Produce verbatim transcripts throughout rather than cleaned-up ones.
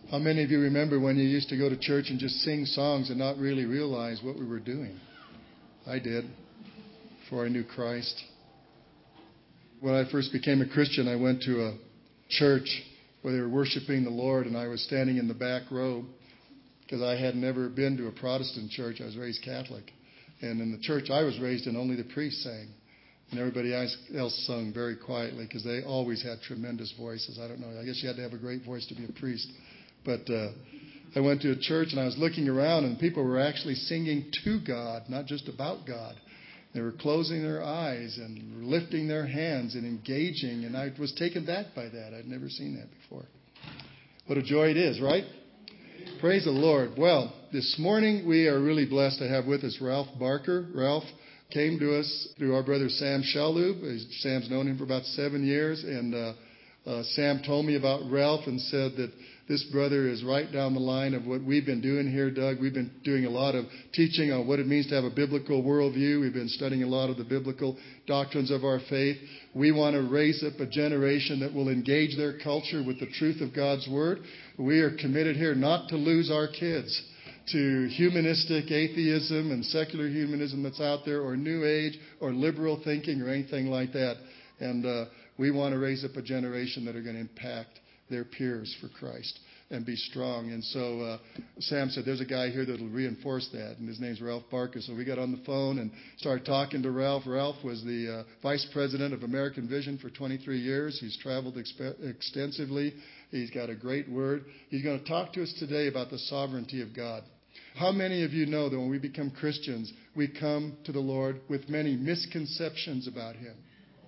How many of you remember when you used to go to church and just sing songs and not really realize what we were doing? I did, before I knew Christ. When I first became a Christian, I went to a church where they were worshiping the Lord, and I was standing in the back row because I had never been to a Protestant church. I was raised Catholic. And in the church I was raised in, only the priest sang. And everybody else sung very quietly because they always had tremendous voices. I don't know. I guess you had to have a great voice to be a priest. But uh, I went to a church and I was looking around and people were actually singing to God, not just about God. They were closing their eyes and lifting their hands and engaging. And I was taken back by that. I'd never seen that before. What a joy it is, right? Praise the Lord. Well, this morning we are really blessed to have with us Ralph Barker. Ralph came to us through our brother Sam Shalhoub. Sam's known him for about seven years. And uh, uh, Sam told me about Ralph and said that this brother is right down the line of what we've been doing here, Doug. We've been doing a lot of teaching on what it means to have a biblical worldview. We've been studying a lot of the biblical doctrines of our faith. We want to raise up a generation that will engage their culture with the truth of God's Word. We are committed here not to lose our kids to humanistic atheism and secular humanism that's out there, or New Age or liberal thinking or anything like that. And uh, we want to raise up a generation that are going to impact their peers for Christ and be strong. And so uh, Sam said, there's a guy here that will reinforce that, and his name's Ralph Barker. So we got on the phone and started talking to Ralph. Ralph was the uh, vice president of American Vision for twenty-three years. He's traveled exp- extensively. He's got a great word. He's going to talk to us today about the sovereignty of God. How many of you know that when we become Christians, we come to the Lord with many misconceptions about Him?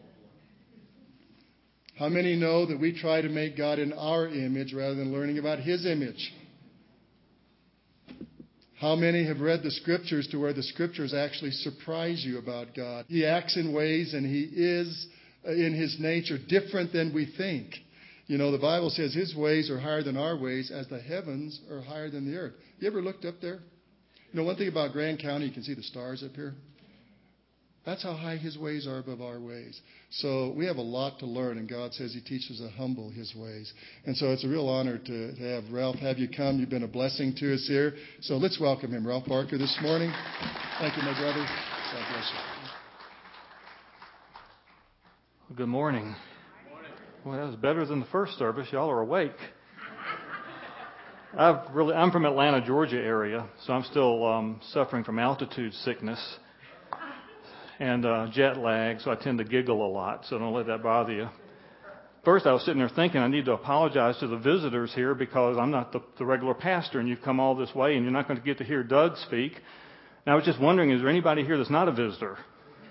How many know that we try to make God in our image rather than learning about His image? How many have read the Scriptures to where the Scriptures actually surprise you about God? He acts in ways and He is in His nature different than we think. You know, the Bible says His ways are higher than our ways as the heavens are higher than the earth. You ever looked up there? You know, one thing about Grand County, you can see the stars up here. That's how high His ways are above our ways. So we have a lot to learn, and God says He teaches the humble His ways. And so it's a real honor to, to have Ralph have you come. You've been a blessing to us here. So let's welcome him, Ralph Barker, this morning. Thank you, my brother. God bless you. Good morning. Well, that was better than the first service. Y'all are awake. I've really, I'm from Atlanta, Georgia area, so I'm still um, suffering from altitude sickness and uh, jet lag, so I tend to giggle a lot, so don't let that bother you. First, I was sitting there thinking I need to apologize to the visitors here because I'm not the, the regular pastor, and you've come all this way, and you're not going to get to hear Doug speak. And I was just wondering, is there anybody here that's not a visitor?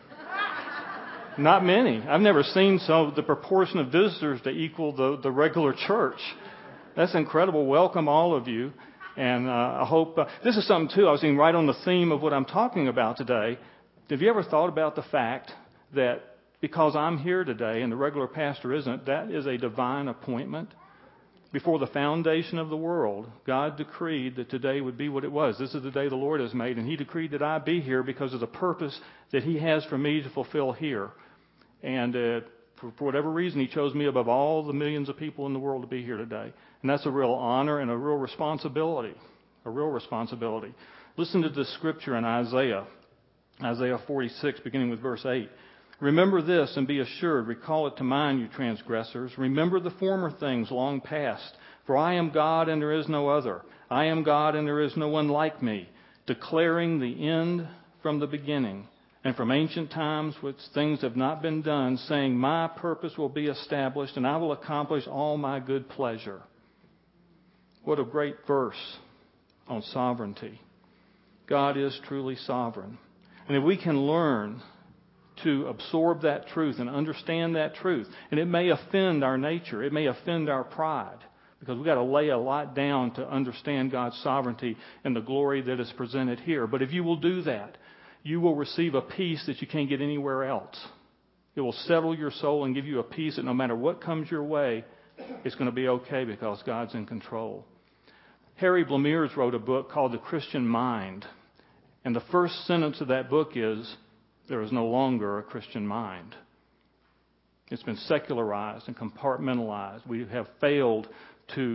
Not many. I've never seen so the proportion of visitors to equal the, the regular church. That's incredible. Welcome, all of you. And uh, I hope... Uh, this is something, too, I was thinking right on the theme of what I'm talking about today. Have you ever thought about the fact that because I'm here today and the regular pastor isn't, that is a divine appointment? Before the foundation of the world, God decreed that today would be what it was. This is the day the Lord has made, and He decreed that I be here because of the purpose that He has for me to fulfill here. And uh, for, for whatever reason, He chose me above all the millions of people in the world to be here today. And that's a real honor and a real responsibility, a real responsibility. Listen to this scripture in Isaiah, Isaiah forty-six, beginning with verse eight. Remember this and be assured. Recall it to mind, you transgressors. Remember the former things long past. For I am God and there is no other. I am God and there is no one like me, declaring the end from the beginning, and from ancient times which things have not been done, saying, my purpose will be established, and I will accomplish all my good pleasure. What a great verse on sovereignty. God is truly sovereign. And if we can learn to absorb that truth and understand that truth, and it may offend our nature, it may offend our pride, because we've got to lay a lot down to understand God's sovereignty and the glory that is presented here. But if you will do that, you will receive a peace that you can't get anywhere else. It will settle your soul and give you a peace that no matter what comes your way, it's going to be okay because God's in control. Harry Blamires wrote a book called The Christian Mind. And the first sentence of that book is, there is no longer a Christian mind. It's been secularized and compartmentalized. We have failed to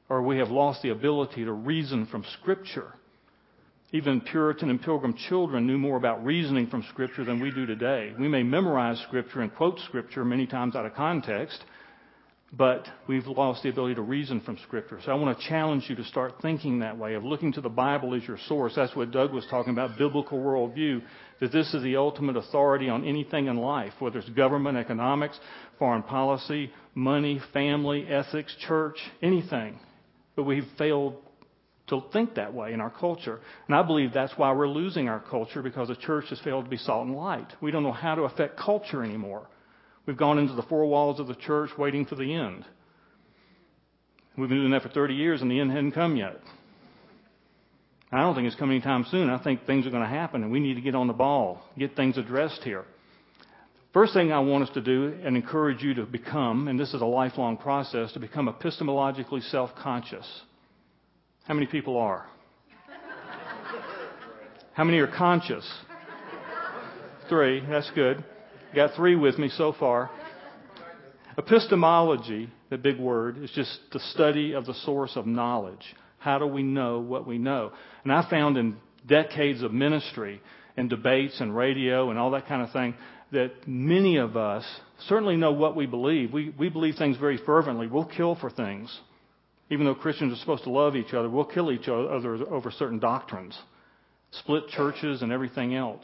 or we have lost the ability to reason from Scripture. Even Puritan and Pilgrim children knew more about reasoning from Scripture than we do today. We may memorize Scripture and quote Scripture many times out of context, but we've lost the ability to reason from Scripture. So I want to challenge you to start thinking that way, of looking to the Bible as your source. That's what Doug was talking about, biblical worldview, that this is the ultimate authority on anything in life, whether it's government, economics, foreign policy, money, family, ethics, church, anything. But we've failed to think that way in our culture. And I believe that's why we're losing our culture, because the church has failed to be salt and light. We don't know how to affect culture anymore. We've gone into the four walls of the church waiting for the end. We've been doing that for thirty years and the end hadn't come yet. I don't think it's coming anytime soon. I think things are going to happen and we need to get on the ball, get things addressed here. First thing I want us to do and encourage you to become, and this is a lifelong process, to become epistemologically self-conscious. How many people are? How many are conscious? Three. That's good. Got three with me so far. Epistemology, the big word, is just the study of the source of knowledge. How do we know what we know? And I found in decades of ministry and debates and radio and all that kind of thing that many of us certainly know what we believe. We, we believe things very fervently. We'll kill for things. Even though Christians are supposed to love each other, we'll kill each other over certain doctrines, split churches and everything else.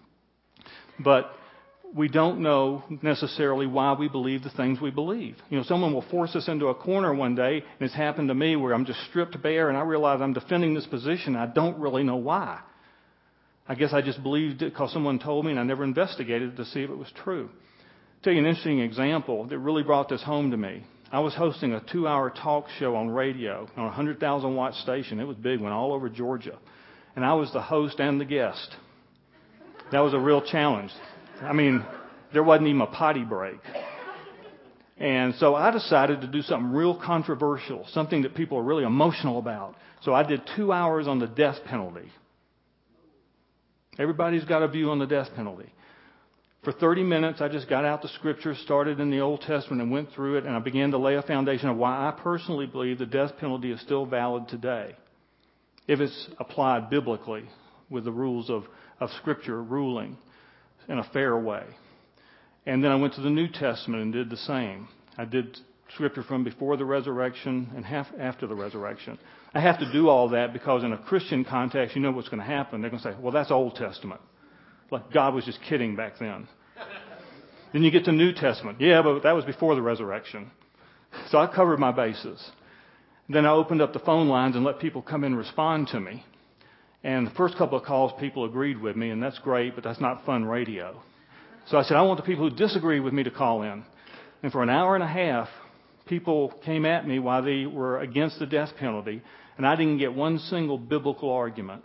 But we don't know necessarily why we believe the things we believe. You know, someone will force us into a corner one day, and it's happened to me where I'm just stripped bare and I realize I'm defending this position. I don't really know why. I guess I just believed it because someone told me and I never investigated to see if it was true. I'll tell you an interesting example that really brought this home to me. I was hosting a two-hour talk show on radio on a one hundred thousand watt station. It was a big one, all over Georgia. And I was the host and the guest. That was a real challenge. I mean, there wasn't even a potty break. And so I decided to do something real controversial, something that people are really emotional about. So I did two hours on the death penalty. Everybody's got a view on the death penalty. For thirty minutes, I just got out the scriptures, started in the Old Testament and went through it, and I began to lay a foundation of why I personally believe the death penalty is still valid today, if it's applied biblically with the rules of, of Scripture ruling in a fair way. And then I went to the New Testament and did the same. I did Scripture from before the resurrection and half after the resurrection. I have to do all that because in a Christian context, you know what's going to happen. They're going to say, well, that's Old Testament. Like God was just kidding back then. Then you get to New Testament. Yeah, but that was before the resurrection. So I covered my bases. Then I opened up the phone lines and let people come in and respond to me. And the first couple of calls, people agreed with me, and that's great, but that's not fun radio. So I said, I want the people who disagree with me to call in. And for an hour and a half, people came at me while they were against the death penalty, and I didn't get one single biblical argument.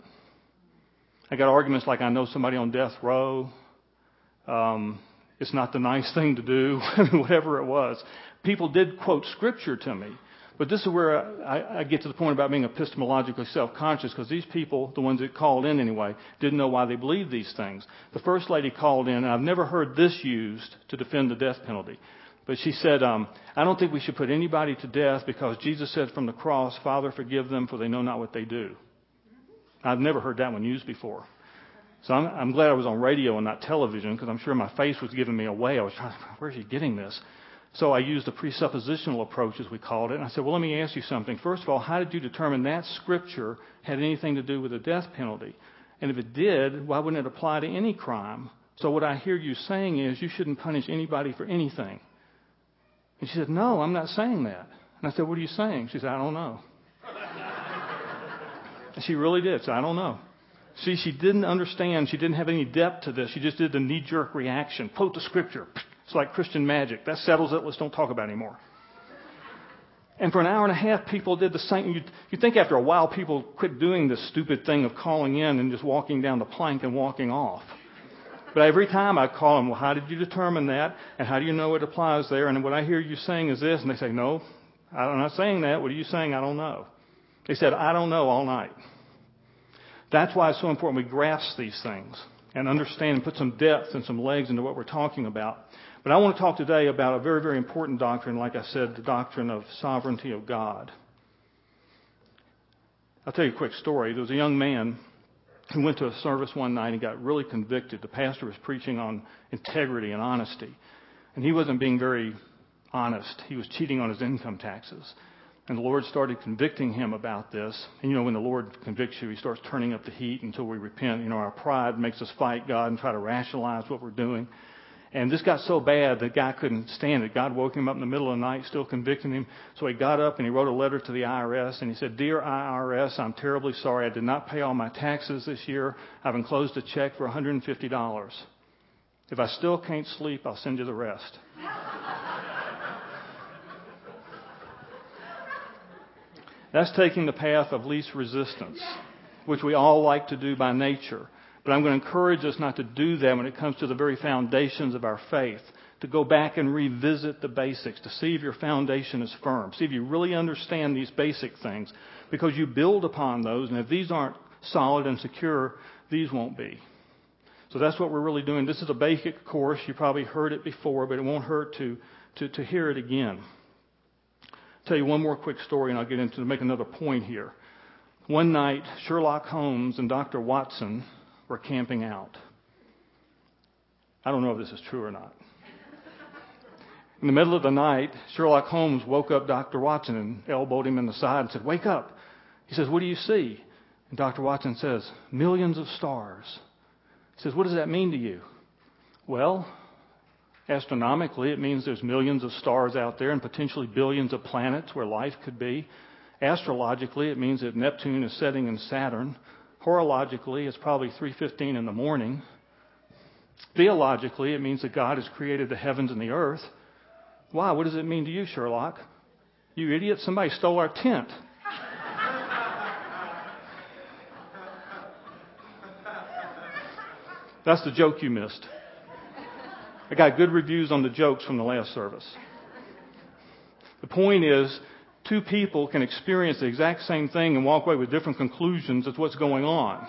I got arguments like I know somebody on death row. Um, it's not the nice thing to do, whatever it was. People did quote Scripture to me. But this is where I, I get to the point about being epistemologically self-conscious, because these people, the ones that called in anyway, didn't know why they believed these things. The first lady called in, and I've never heard this used to defend the death penalty. But she said, um, I don't think we should put anybody to death because Jesus said from the cross, Father, forgive them, for they know not what they do. I've never heard that one used before. So I'm, I'm glad I was on radio and not television, because I'm sure my face was giving me away. I was trying to, where's he getting this? So I used a presuppositional approach, as we called it. And I said, well, let me ask you something. First of all, how did you determine that Scripture had anything to do with the death penalty? And if it did, why wouldn't it apply to any crime? So what I hear you saying is you shouldn't punish anybody for anything. And she said, no, I'm not saying that. And I said, what are you saying? She said, I don't know. And she really did. So I don't know. See, she didn't understand. She didn't have any depth to this. She just did the knee-jerk reaction. Quote the Scripture. It's like Christian magic. That settles it. Let's don't talk about it anymore. And for an hour and a half, people did the same. You'd, you'd think after a while, people quit doing this stupid thing of calling in and just walking down the plank and walking off. But every time I call them, well, how did you determine that? And how do you know it applies there? And what I hear you saying is this. And they say, no, I'm not saying that. What are you saying? I don't know. They said, I don't know all night. That's why it's so important we grasp these things and understand and put some depth and some legs into what we're talking about. But I want to talk today about a very, very important doctrine, like I said, the doctrine of sovereignty of God. I'll tell you a quick story. There was a young man who went to a service one night and got really convicted. The pastor was preaching on integrity and honesty. And he wasn't being very honest. He was cheating on his income taxes. And the Lord started convicting him about this. And you know, when the Lord convicts you, He starts turning up the heat until we repent. You know, our pride makes us fight God and try to rationalize what we're doing. And this got so bad the guy couldn't stand it. God woke him up in the middle of the night, still convicting him. So he got up and he wrote a letter to the I R S. And he said, "Dear I R S, I'm terribly sorry. I did not pay all my taxes this year. I've enclosed a check for one hundred fifty dollars. If I still can't sleep, I'll send you the rest." That's taking the path of least resistance, which we all like to do by nature. But I'm going to encourage us not to do that when it comes to the very foundations of our faith, to go back and revisit the basics, to see if your foundation is firm, see if you really understand these basic things, because you build upon those, and if these aren't solid and secure, these won't be. So that's what we're really doing. This is a basic course. You probably heard it before, but it won't hurt to, to, to hear it again. I'll tell you one more quick story, and I'll get into to make another point here. One night, Sherlock Holmes and Doctor Watson were camping out. I don't know if this is true or not. In the middle of the night, Sherlock Holmes woke up Doctor Watson and elbowed him in the side and said, "Wake up." He says, "What do you see?" And Doctor Watson says, "Millions of stars." He says, "What does that mean to you?" "Well, astronomically, it means there's millions of stars out there and potentially billions of planets where life could be. Astrologically, it means that Neptune is setting in Saturn. Horologically, it's probably three fifteen in the morning. Theologically, it means that God has created the heavens and the earth." "Why? What does it mean to you, Sherlock?" "You idiot, somebody stole our tent." That's the joke you missed. I got good reviews on the jokes from the last service. The point is, two people can experience the exact same thing and walk away with different conclusions as what's going on.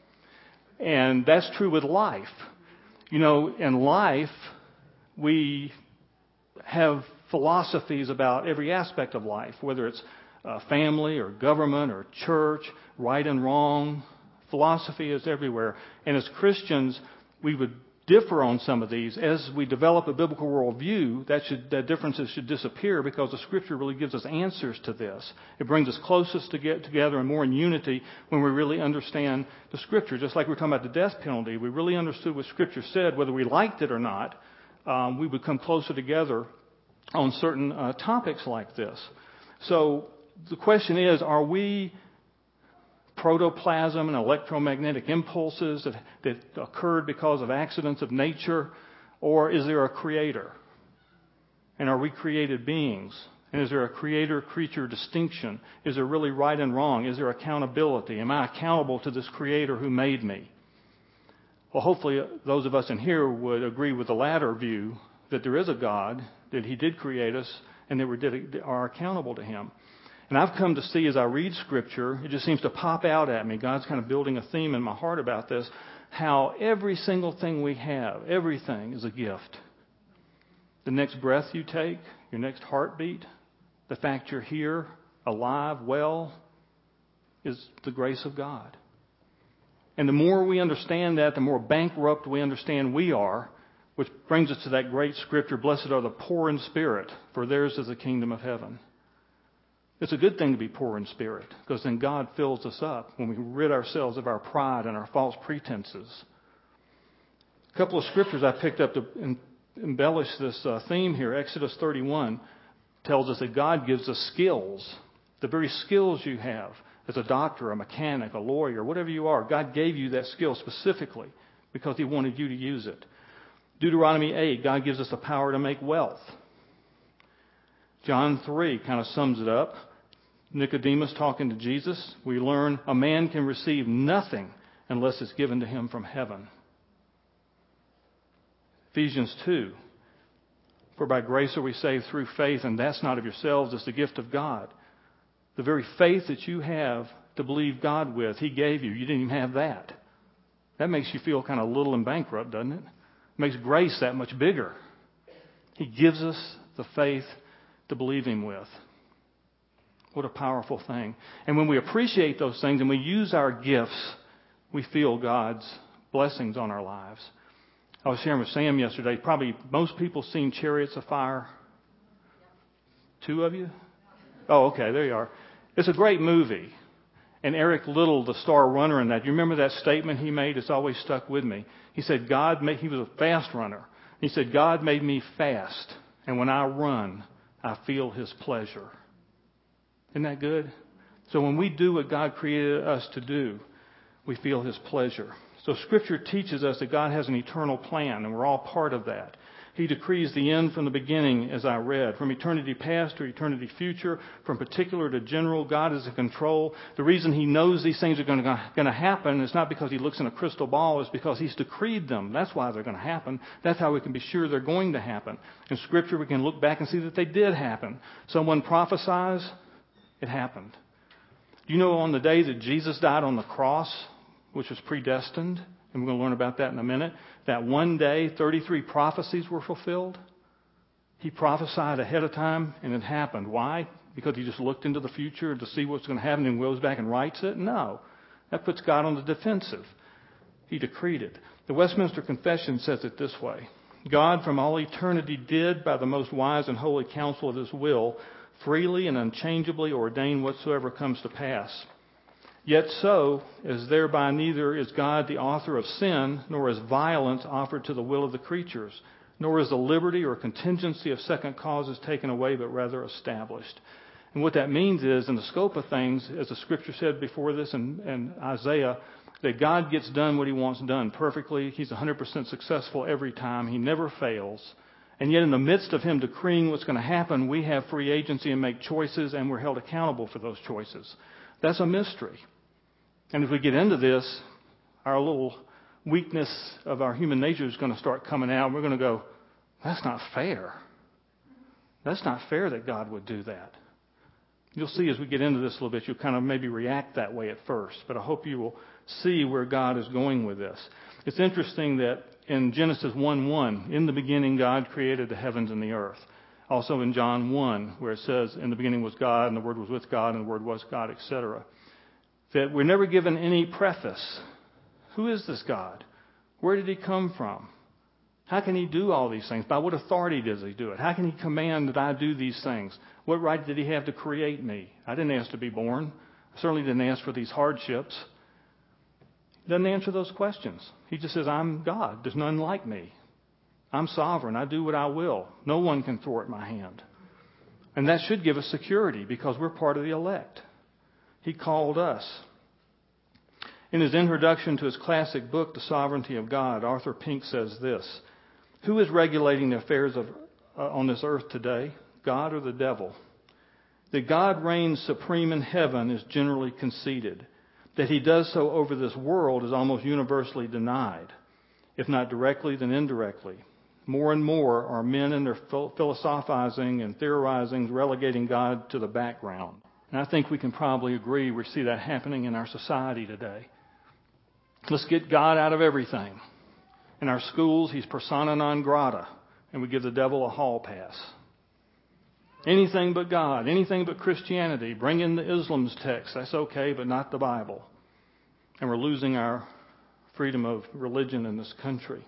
And that's true with life. You know, in life, we have philosophies about every aspect of life, whether it's uh, family or government or church, right and wrong. Philosophy is everywhere. And as Christians, we would differ on some of these. As we develop a biblical worldview, that should, that differences should disappear, because the Scripture really gives us answers to this. It brings us closest to get together and more in unity when we really understand the Scripture. Just like we we're talking about the death penalty, we really understood what Scripture said, whether we liked it or not. Um, we would come closer together on certain uh, topics like this. So the question is, are we protoplasm and electromagnetic impulses that, that occurred because of accidents of nature? Or is there a creator? And are we created beings? And is there a creator-creature distinction? Is there really right and wrong? Is there accountability? Am I accountable to this creator who made me? Well, hopefully those of us in here would agree with the latter view, that there is a God, that He did create us, and that we did, are accountable to Him. And I've come to see, as I read Scripture, it just seems to pop out at me. God's kind of building a theme in my heart about this, how every single thing we have, everything is a gift. The next breath you take, your next heartbeat, the fact you're here, alive, well, is the grace of God. And the more we understand that, the more bankrupt we understand we are, which brings us to that great Scripture, "Blessed are the poor in spirit, for theirs is the kingdom of heaven." It's a good thing to be poor in spirit, because then God fills us up when we rid ourselves of our pride and our false pretenses. A couple of scriptures I picked up to embellish this uh, theme here. Exodus thirty-one tells us that God gives us skills, the very skills you have as a doctor, a mechanic, a lawyer, whatever you are. God gave you that skill specifically because He wanted you to use it. Deuteronomy eight, God gives us the power to make wealth. John three kind of sums it up. Nicodemus talking to Jesus, we learn a man can receive nothing unless it's given to him from heaven. Ephesians two, for by grace are we saved through faith, and that's not of yourselves, it's the gift of God. The very faith that you have to believe God with, He gave you. You didn't even have that. That makes you feel kind of little and bankrupt, doesn't it? It makes grace that much bigger. He gives us the faith to believe Him with. What a powerful thing. And when we appreciate those things and we use our gifts, we feel God's blessings on our lives. I was sharing with Sam yesterday, probably most people seen Chariots of Fire. Two of you? Oh, okay, there you are. It's a great movie. And Eric Little, the star runner in that, you remember that statement he made? It's always stuck with me. He said, God made, he was a fast runner. He said, God made me fast. And when I run, I feel His pleasure. Isn't that good? So when we do what God created us to do, we feel His pleasure. So Scripture teaches us that God has an eternal plan, and we're all part of that. He decrees the end from the beginning, as I read. From eternity past to eternity future, from particular to general, God is in control. The reason He knows these things are going to, going to happen is not because He looks in a crystal ball, it's because He's decreed them. That's why they're going to happen. That's how we can be sure they're going to happen. In Scripture, we can look back and see that they did happen. Someone prophesies, it happened. Do you know on the day that Jesus died on the cross, which was predestined, and we're going to learn about that in a minute, that one day thirty-three prophecies were fulfilled? He prophesied ahead of time, and it happened. Why? Because He just looked into the future to see what's going to happen and goes back and writes it? No. That puts God on the defensive. He decreed it. The Westminster Confession says it this way. God from all eternity did, by the most wise and holy counsel of His will, freely and unchangeably ordain whatsoever comes to pass. Yet so, as thereby neither is God the author of sin, nor is violence offered to the will of the creatures, nor is the liberty or contingency of second causes taken away, but rather established. And what that means is, in the scope of things, as the Scripture said before this in, in Isaiah, that God gets done what He wants done perfectly. He's one hundred percent successful every time. He never fails. And yet in the midst of Him decreeing what's going to happen, we have free agency and make choices, and we're held accountable for those choices. That's a mystery. And if we get into this, our little weakness of our human nature is going to start coming out. We're going to go, that's not fair. That's not fair that God would do that. You'll see as we get into this a little bit, you'll kind of maybe react that way at first. But I hope you will see where God is going with this. It's interesting that in Genesis one one, in the beginning God created the heavens and the earth. Also in John one, where it says, in the beginning was God, and the Word was with God, and the Word was God, et cetera. That we're never given any preface. Who is this God? Where did He come from? How can He do all these things? By what authority does He do it? How can He command that I do these things? What right did He have to create me? I didn't ask to be born. I certainly didn't ask for these hardships. He doesn't answer those questions. He just says, I'm God. There's none like me. I'm sovereign. I do what I will. No one can thwart my hand. And that should give us security because we're part of the elect. He called us. In his introduction to his classic book, The Sovereignty of God, Arthur Pink says this: who is regulating the affairs of uh, on this earth today, God or the devil? That God reigns supreme in heaven is generally conceded. That He does so over this world is almost universally denied, if not directly, then indirectly. More and more are men in their philosophizing and theorizing relegating God to the background. And I think we can probably agree we see that happening in our society today. Let's get God out of everything. In our schools, He's persona non grata, and we give the devil a hall pass. Anything but God, anything but Christianity. Bring in the Islam's text. That's okay, but not the Bible. And we're losing our freedom of religion in this country.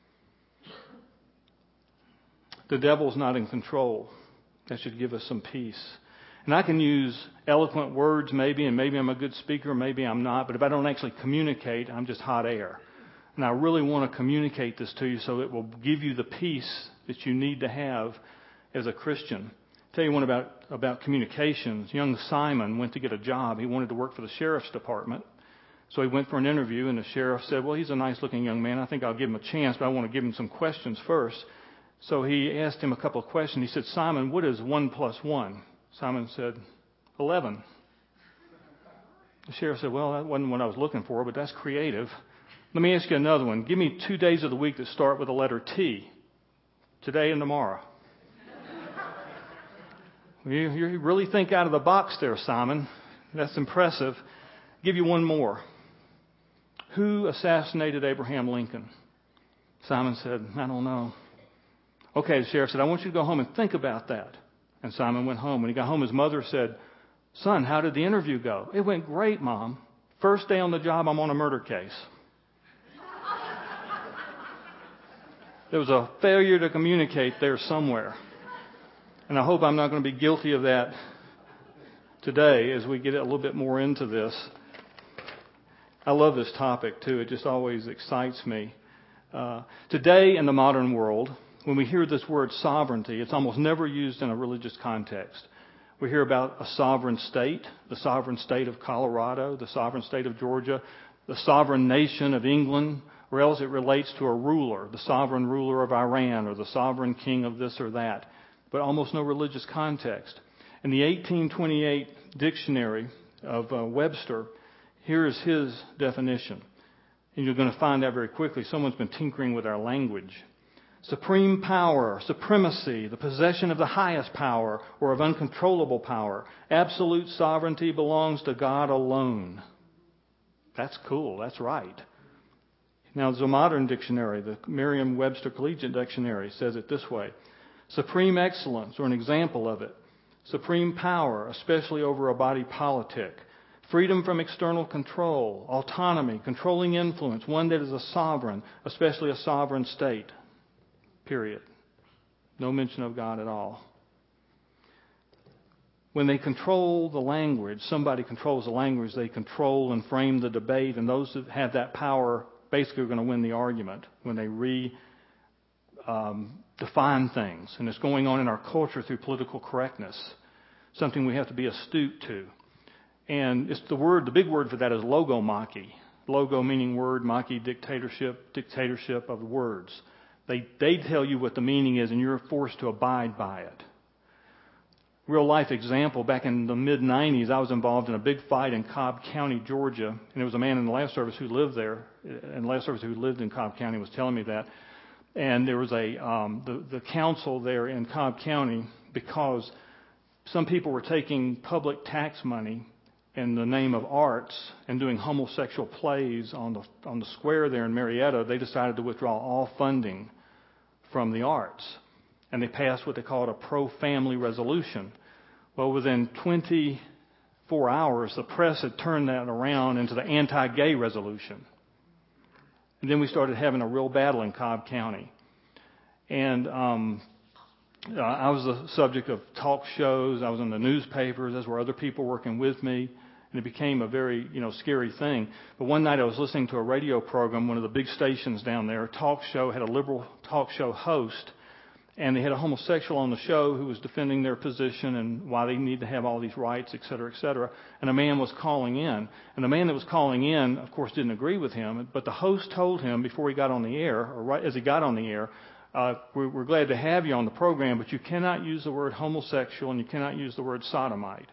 The devil's not in control. That should give us some peace. And I can use eloquent words maybe, and maybe I'm a good speaker, maybe I'm not. But if I don't actually communicate, I'm just hot air. And I really want to communicate this to you so it will give you the peace that you need to have as a Christian. I'll tell you one about, about communications. Young Simon went to get a job. He wanted to work for the sheriff's department. So he went for an interview, and the sheriff said, well, he's a nice-looking young man. I think I'll give him a chance, but I want to give him some questions first. So he asked him a couple of questions. He said, Simon, what is one plus one? Simon said, eleven. The sheriff said, well, that wasn't what I was looking for, but that's creative. Let me ask you another one. Give me two days of the week that start with the letter T. Today and tomorrow. you, you really think out of the box there, Simon. That's impressive. I'll give you one more. Who assassinated Abraham Lincoln? Simon said, I don't know. Okay, the sheriff said, I want you to go home and think about that. And Simon went home. When he got home, his mother said, Son, how did the interview go? It went great, Mom. First day on the job, I'm on a murder case. There was a failure to communicate there somewhere. And I hope I'm not going to be guilty of that today as we get a little bit more into this. I love this topic, too. It just always excites me. Uh, today in the modern world, when we hear this word sovereignty, it's almost never used in a religious context. We hear about a sovereign state, the sovereign state of Colorado, the sovereign state of Georgia, the sovereign nation of England, or else it relates to a ruler, the sovereign ruler of Iran, or the sovereign king of this or that, but almost no religious context. In the eighteen twenty-eight dictionary of uh, Webster, here is his definition. And you're going to find out very quickly someone's been tinkering with our language. Supreme power, supremacy, the possession of the highest power or of uncontrollable power. Absolute sovereignty belongs to God alone. That's cool. That's right. Now, there's a modern dictionary, the Merriam-Webster Collegiate Dictionary, says it this way. Supreme excellence, or an example of it. Supreme power, especially over a body politic. Freedom from external control. Autonomy, controlling influence. One that is a sovereign, especially a sovereign state. Period. No mention of God at all. When they control the language, somebody controls the language, they control and frame the debate, and those that have that power basically are going to win the argument when they re um, define things. And it's going on in our culture through political correctness, something we have to be astute to. And it's the word, the big word for that is logomachy. Logo meaning word, maki dictatorship, dictatorship of words. They they tell you what the meaning is, and you're forced to abide by it. Real life example, back in the mid nineties, I was involved in a big fight in Cobb County, Georgia, and there was a man in the last service who lived there, and the last service who lived in Cobb County was telling me that. And there was a um, the the council there in Cobb County, because some people were taking public tax money in the name of arts and doing homosexual plays on the on the square there in Marietta. They decided to withdraw all funding from the arts. And they passed what they called a pro-family resolution. Well, within twenty-four hours, the press had turned that around into the anti-gay resolution. And then we started having a real battle in Cobb County. And um, uh, I was the subject of talk shows. I was in the newspapers. As were other people working with me. And it became a very, you know, scary thing. But one night I was listening to a radio program, one of the big stations down there, a talk show, had a liberal talk show host. And they had a homosexual on the show who was defending their position and why they need to have all these rights, et cetera, et cetera. And a man was calling in. And the man that was calling in, of course, didn't agree with him. But the host told him before he got on the air, or right as he got on the air, uh, we're, we're glad to have you on the program, but you cannot use the word homosexual and you cannot use the word sodomite.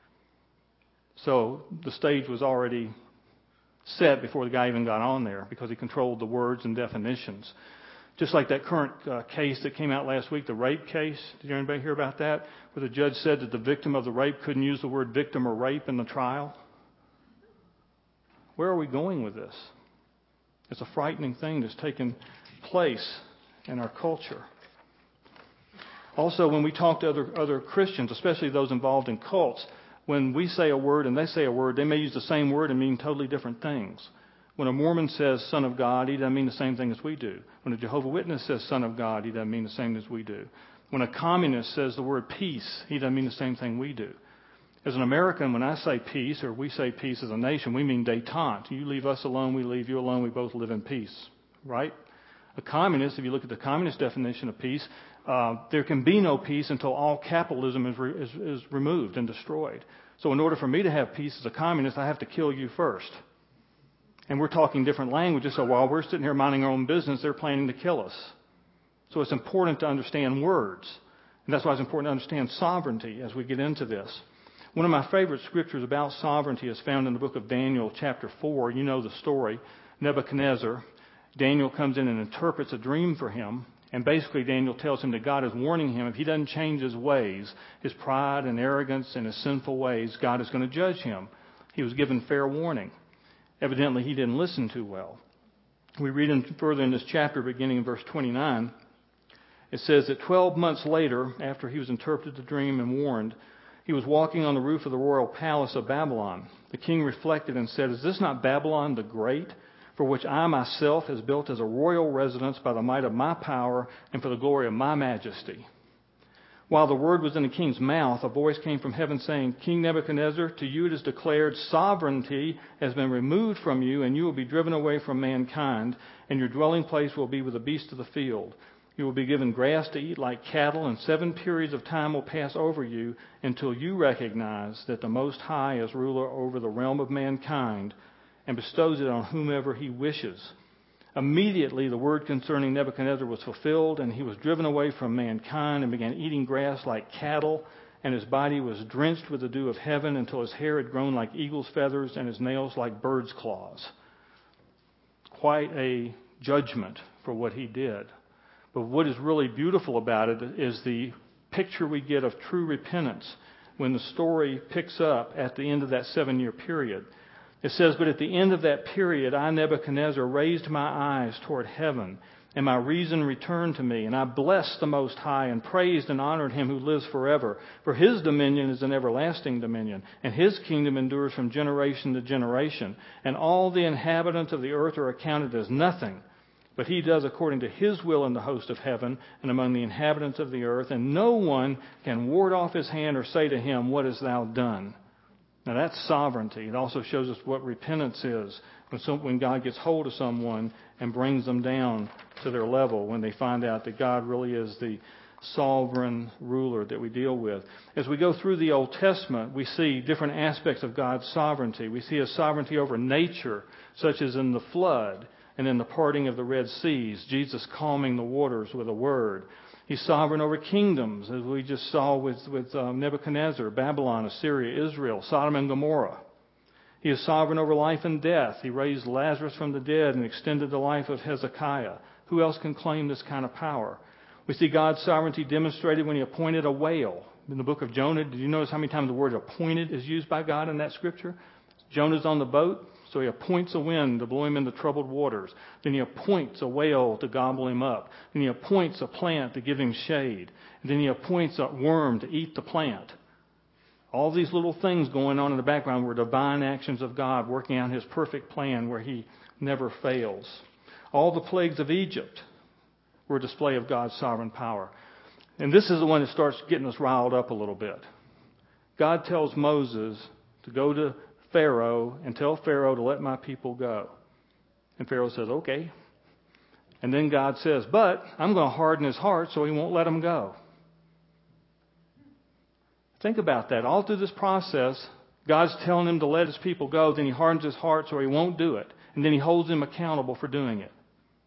So the stage was already set before the guy even got on there because he controlled the words and definitions. Just like that current uh, case that came out last week, the rape case. Did anybody hear about that? Where the judge said that the victim of the rape couldn't use the word victim or rape in the trial. Where are we going with this? It's a frightening thing that's taken place in our culture. Also, when we talk to other, other Christians, especially those involved in cults, when we say a word and they say a word, they may use the same word and mean totally different things. When a Mormon says Son of God, he doesn't mean the same thing as we do. When a Jehovah's Witness says Son of God, he doesn't mean the same as we do. When a communist says the word peace, he doesn't mean the same thing we do. As an American, when I say peace, or we say peace as a nation, we mean détente. You leave us alone, we leave you alone, we both live in peace. Right? A communist, if you look at the communist definition of peace, uh, there can be no peace until all capitalism is, re- is, is removed and destroyed. So in order for me to have peace as a communist, I have to kill you first. And we're talking different languages, so while we're sitting here minding our own business, they're planning to kill us. So it's important to understand words. And that's why it's important to understand sovereignty as we get into this. One of my favorite scriptures about sovereignty is found in the book of Daniel, chapter four. You know the story. Nebuchadnezzar. Daniel comes in and interprets a dream for him. And basically Daniel tells him that God is warning him if he doesn't change his ways, his pride and arrogance and his sinful ways, God is going to judge him. He was given fair warning. Evidently, he didn't listen too well. We read in, further in this chapter, beginning in verse twenty-nine, it says that twelve months later, after he was interpreted the dream and warned, He was walking on the roof of the royal palace of Babylon. The king reflected and said, "Is this not Babylon the Great, for which I myself has built as a royal residence by the might of my power and for the glory of my majesty?" While the word was in the king's mouth, a voice came from heaven saying, "King Nebuchadnezzar, to you it is declared, sovereignty has been removed from you, and you will be driven away from mankind, and your dwelling place will be with the beasts of the field. You will be given grass to eat like cattle, and seven periods of time will pass over you until you recognize that the Most High is ruler over the realm of mankind and bestows it on whomever he wishes." Immediately the word concerning Nebuchadnezzar was fulfilled, and he was driven away from mankind and began eating grass like cattle, and his body was drenched with the dew of heaven until his hair had grown like eagle's feathers and his nails like bird's claws. Quite a judgment for what he did. But what is really beautiful about it is the picture we get of true repentance when the story picks up at the end of that seven-year period. It says, "But at the end of that period, I, Nebuchadnezzar, raised my eyes toward heaven, and my reason returned to me. And I blessed the Most High and praised and honored him who lives forever. For his dominion is an everlasting dominion, and his kingdom endures from generation to generation. And all the inhabitants of the earth are accounted as nothing. But he does according to his will in the host of heaven and among the inhabitants of the earth. And no one can ward off his hand or say to him, 'What hast thou done?'" Now that's sovereignty. It also shows us what repentance is. When, some, when God gets hold of someone and brings them down to their level, when they find out that God really is the sovereign ruler that we deal with. As we go through the Old Testament, we see different aspects of God's sovereignty. We see his sovereignty over nature, such as in the flood and in the parting of the Red Seas, Jesus calming the waters with a word. He's sovereign over kingdoms, as we just saw with, with um, Nebuchadnezzar, Babylon, Assyria, Israel, Sodom and Gomorrah. He is sovereign over life and death. He raised Lazarus from the dead and extended the life of Hezekiah. Who else can claim this kind of power? We see God's sovereignty demonstrated when he appointed a whale. In the book of Jonah, did you notice how many times the word appointed is used by God in that scripture? Jonah's on the boat, so he appoints a wind to blow him into troubled waters. Then he appoints a whale to gobble him up. Then he appoints a plant to give him shade. And then he appoints a worm to eat the plant. All these little things going on in the background were divine actions of God working out his perfect plan where he never fails. All the plagues of Egypt were a display of God's sovereign power. And this is the one that starts getting us riled up a little bit. God tells Moses to go to Pharaoh and tell Pharaoh to let my people go. And Pharaoh says, okay. And then God says, but I'm going to harden his heart so he won't let him go. Think about that. All through this process, God's telling him to let his people go. Then he hardens his heart so he won't do it. And then he holds him accountable for doing it.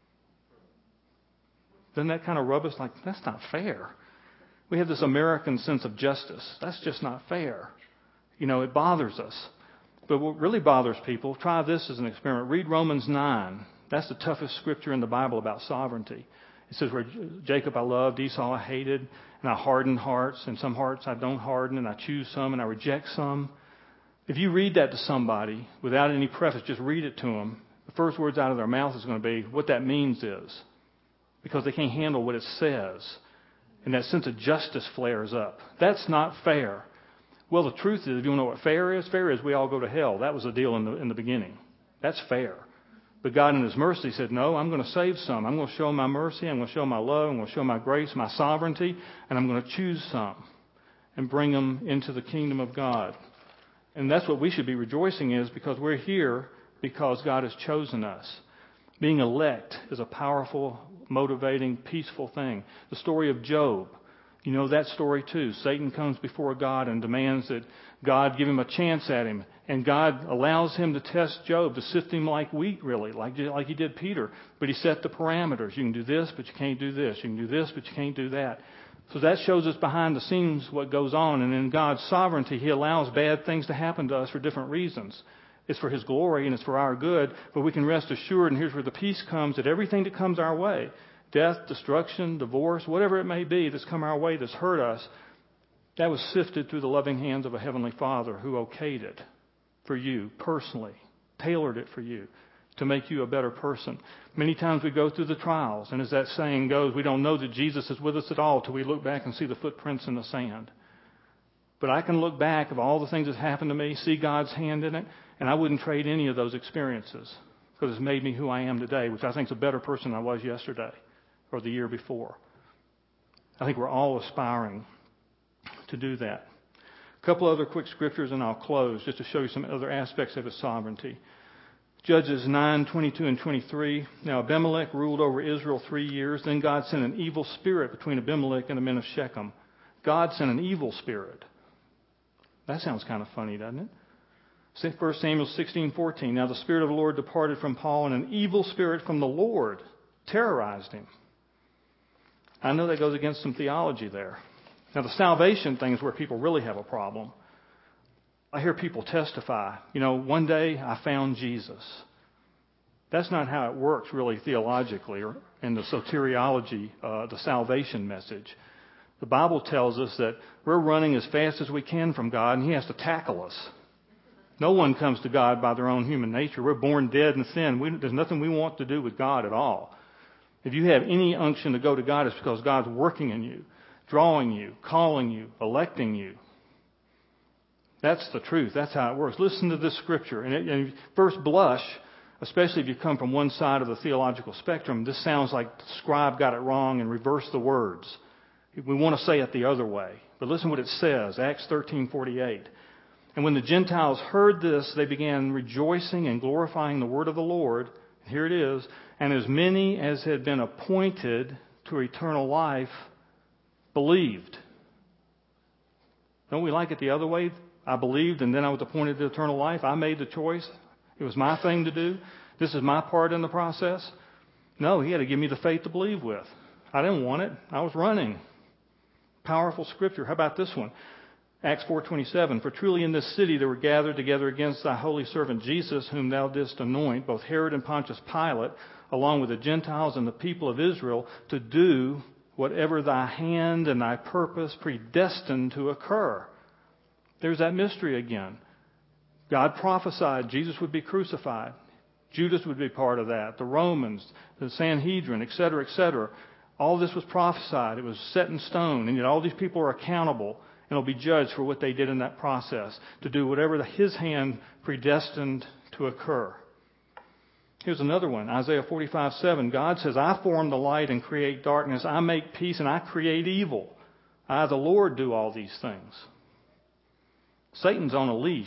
Doesn't that kind of rub us like, that's not fair? We have this American sense of justice. That's just not fair. You know, it bothers us. But what really bothers people, try this as an experiment. Read Romans nine. That's the toughest scripture in the Bible about sovereignty. It says, where Jacob I loved, Esau I hated, and I hardened hearts, and some hearts I don't harden, and I choose some, and I reject some. If you read that to somebody without any preface, just read it to them, the first words out of their mouth is going to be, what that means is, because they can't handle what it says. And that sense of justice flares up. That's not fair. Well, the truth is, if you want to know what fair is, fair is we all go to hell. That was the deal in the in the beginning. That's fair. But God in his mercy said, no, I'm going to save some. I'm going to show my mercy. I'm going to show my love. I'm going to show my grace, my sovereignty. And I'm going to choose some and bring them into the kingdom of God. And that's what we should be rejoicing is because we're here because God has chosen us. Being elect is a powerful, motivating, peaceful thing. The story of Job. You know that story too. Satan comes before God and demands that God give him a chance at him. And God allows him to test Job, to sift him like wheat, really, like, like he did Peter. But he set the parameters. You can do this, but you can't do this. You can do this, but you can't do that. So that shows us behind the scenes what goes on. And in God's sovereignty, he allows bad things to happen to us for different reasons. It's for his glory and it's for our good. But we can rest assured, and here's where the peace comes, that everything that comes our way, death, destruction, divorce, whatever it may be that's come our way that's hurt us, that was sifted through the loving hands of a heavenly Father who okayed it for you personally, tailored it for you to make you a better person. Many times we go through the trials, and as that saying goes, we don't know that Jesus is with us at all till we look back and see the footprints in the sand. But I can look back of all the things that happened to me, see God's hand in it, and I wouldn't trade any of those experiences because it's made me who I am today, which I think is a better person than I was yesterday or the year before. I think we're all aspiring to do that. A couple other quick scriptures and I'll close just to show you some other aspects of His sovereignty. Judges nine, twenty-two and twenty-three. Now Abimelech ruled over Israel three years. Then God sent an evil spirit between Abimelech and the men of Shechem. God sent an evil spirit. That sounds kind of funny, doesn't it? First Samuel sixteen, fourteen. Now the Spirit of the Lord departed from Paul, and an evil spirit from the Lord terrorized him. I know that goes against some theology there. Now the salvation thing is where people really have a problem. I hear people testify, you know, one day I found Jesus. That's not how it works really theologically or in the soteriology, uh, the salvation message. The Bible tells us that we're running as fast as we can from God, and He has to tackle us. No one comes to God by their own human nature. We're born dead in sin. We, there's nothing we want to do with God at all. If you have any unction to go to God, it's because God's working in you, drawing you, calling you, electing you. That's the truth. That's how it works. Listen to this scripture. And, it, and first blush, especially if you come from one side of the theological spectrum, this sounds like the scribe got it wrong and reversed the words. We want to say it the other way. But listen what it says, Acts thirteen forty-eight. And when the Gentiles heard this, they began rejoicing and glorifying the word of the Lord. Here it is. And as many as had been appointed to eternal life believed. Don't we like it the other way? I believed and then I was appointed to eternal life. I made the choice. It was my thing to do. This is my part in the process. No, He had to give me the faith to believe with. I didn't want it. I was running. Powerful scripture. How about this one? Acts four twenty-seven. For truly in this city there were gathered together against thy holy servant Jesus, whom thou didst anoint, both Herod and Pontius Pilate, along with the Gentiles and the people of Israel, to do whatever thy hand and thy purpose predestined to occur. There's that mystery again. God prophesied Jesus would be crucified. Judas would be part of that. The Romans, the Sanhedrin, et cetera, et cetera. All this was prophesied. It was set in stone. And yet all these people are accountable and will be judged for what they did in that process, to do whatever His hand predestined to occur. Here's another one, Isaiah forty-five seven. God says, I form the light and create darkness. I make peace and I create evil. I, the Lord, do all these things. Satan's on a leash.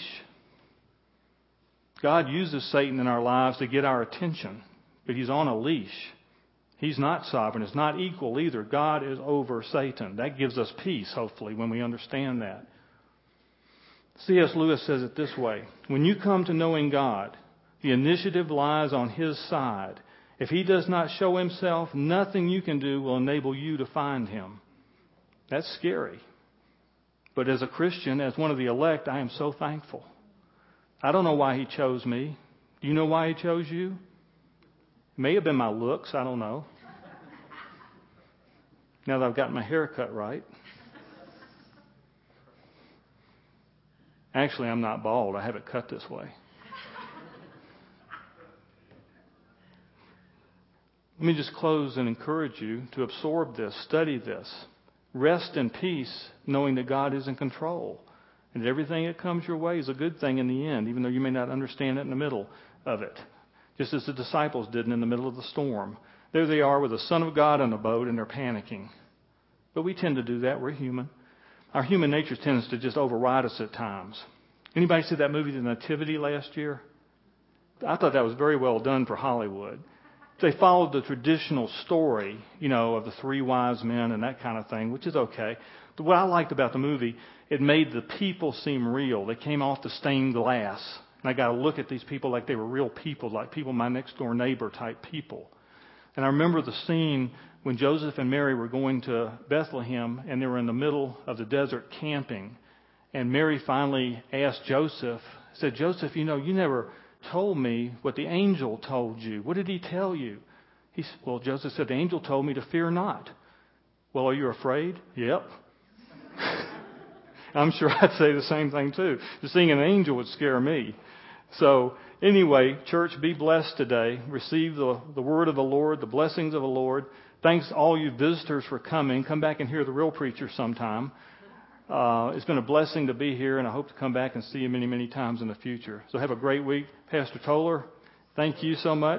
God uses Satan in our lives to get our attention, but he's on a leash. He's not sovereign. It's not equal either. God is over Satan. That gives us peace, hopefully, when we understand that. C S Lewis says it this way. When you come to knowing God, the initiative lies on His side. If He does not show Himself, nothing you can do will enable you to find Him. That's scary. But as a Christian, as one of the elect, I am so thankful. I don't know why He chose me. Do you know why He chose you? It may have been my looks. I don't know. Now that I've got my hair cut right. Actually, I'm not bald. I have it cut this way. Let me just close and encourage you to absorb this, study this. Rest in peace, knowing that God is in control. And that everything that comes your way is a good thing in the end, even though you may not understand it in the middle of it. Just as the disciples didn't in the middle of the storm. There they are with the Son of God on a boat and they're panicking. But we tend to do that. We're human. Our human nature tends to just override us at times. Anybody see that movie, The Nativity, last year? I thought that was very well done for Hollywood. They followed the traditional story, you know, of the three wise men and that kind of thing, which is okay. But what I liked about the movie, it made the people seem real. They came off the stained glass. And I got to look at these people like they were real people, like people, my next door neighbor type people. And I remember the scene when Joseph and Mary were going to Bethlehem and they were in the middle of the desert camping. And Mary finally asked Joseph, said, Joseph, you know, you never told me what the angel told you. What did he tell you? He said, well, Joseph said, the angel told me to fear not. Well, are you afraid? Yep. I'm sure I'd say the same thing too. Just seeing an angel would scare me. So anyway, church, be blessed today. Receive the, the word of the Lord, the blessings of the Lord. Thanks all you visitors for coming. Come back and hear the real preacher sometime. Uh, it's been a blessing to be here, and I hope to come back and see you many, many times in the future. So have a great week. Pastor Toller, thank you so much.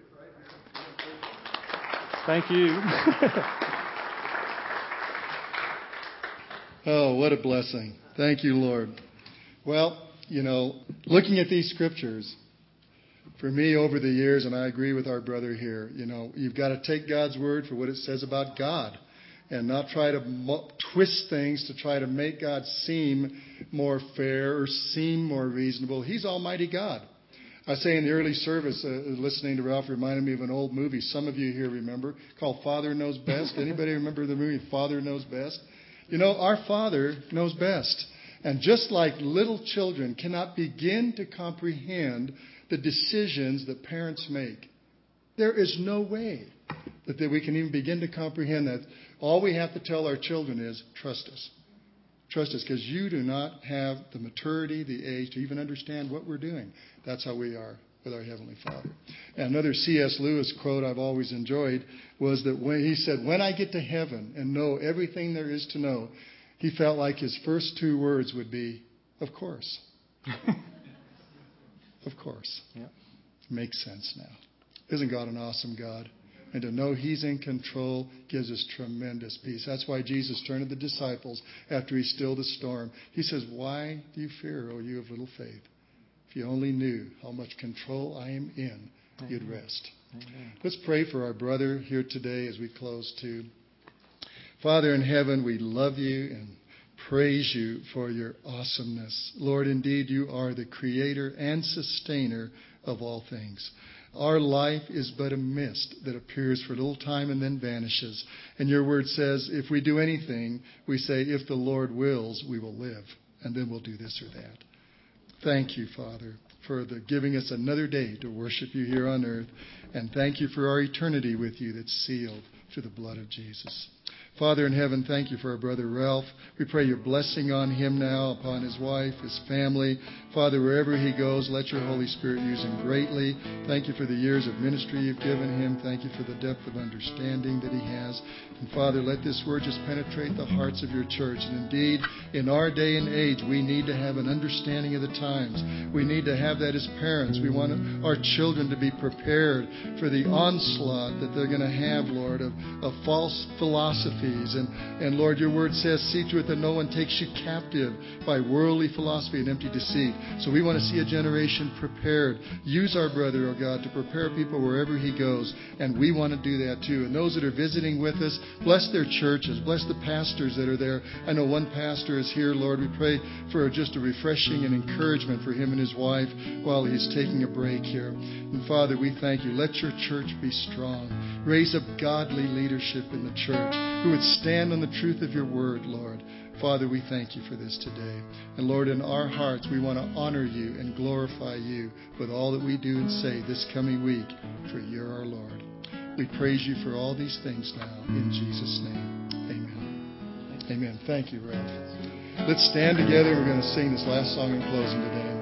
Thank you. Oh, what a blessing. Thank you, Lord. Well, you know, looking at these scriptures, for me over the years, and I agree with our brother here, you know, you've got to take God's word for what it says about God and not try to mo- twist things to try to make God seem more fair or seem more reasonable. He's Almighty God. I say in the early service, uh, listening to Ralph reminded me of an old movie some of you here remember called Father Knows Best. Anybody remember the movie Father Knows Best? You know, our Father knows best. And just like little children cannot begin to comprehend the decisions that parents make, there is no way that, that we can even begin to comprehend that. All we have to tell our children is, trust us. Trust us, because you do not have the maturity, the age to even understand what we're doing. That's how we are with our Heavenly Father. And another C S Lewis quote I've always enjoyed was that when he said, when I get to heaven and know everything there is to know, he felt like his first two words would be, of course. Of course. Yep. Makes sense now. Isn't God an awesome God? And to know He's in control gives us tremendous peace. That's why Jesus turned to the disciples after He stilled the storm. He says, why do you fear, O you of little faith? If you only knew how much control I am in, you'd rest. Amen. Let's pray for our brother here today as we close too. Father in heaven, we love you and praise you for your awesomeness. Lord, indeed, you are the creator and sustainer of all things. Our life is but a mist that appears for a little time and then vanishes. And your word says, if we do anything, we say, if the Lord wills, we will live. And then we'll do this or that. Thank you, Father, for the giving us another day to worship you here on earth. And thank you for our eternity with you that's sealed through the blood of Jesus. Father in heaven, thank you for our brother Ralph. We pray your blessing on him now, upon his wife, his family. Father, wherever he goes, let your Holy Spirit use him greatly. Thank you for the years of ministry you've given him. Thank you for the depth of understanding that he has. And Father, let this word just penetrate the hearts of your church. And indeed, in our day and age, we need to have an understanding of the times. We need to have that as parents. We want our children to be prepared for the onslaught that they're going to have, Lord, of, of false philosophy. And, and Lord, your word says, see to it that no one takes you captive by worldly philosophy and empty deceit. So we want to see a generation prepared. Use our brother, oh God, to prepare people wherever he goes. And we want to do that too. And those that are visiting with us, bless their churches. Bless the pastors that are there. I know one pastor is here, Lord. We pray for just a refreshing and encouragement for him and his wife while he's taking a break here. And Father, we thank you. Let your church be strong. Raise up godly leadership in the church who would stand on the truth of your word, Lord. Father, we thank you for this today. And Lord, in our hearts, we want to honor you and glorify you with all that we do and say this coming week, for you're our Lord. We praise you for all these things now. In Jesus' name, amen. Amen. Thank you, Ralph. Let's stand together. We're going to sing this last song in closing today.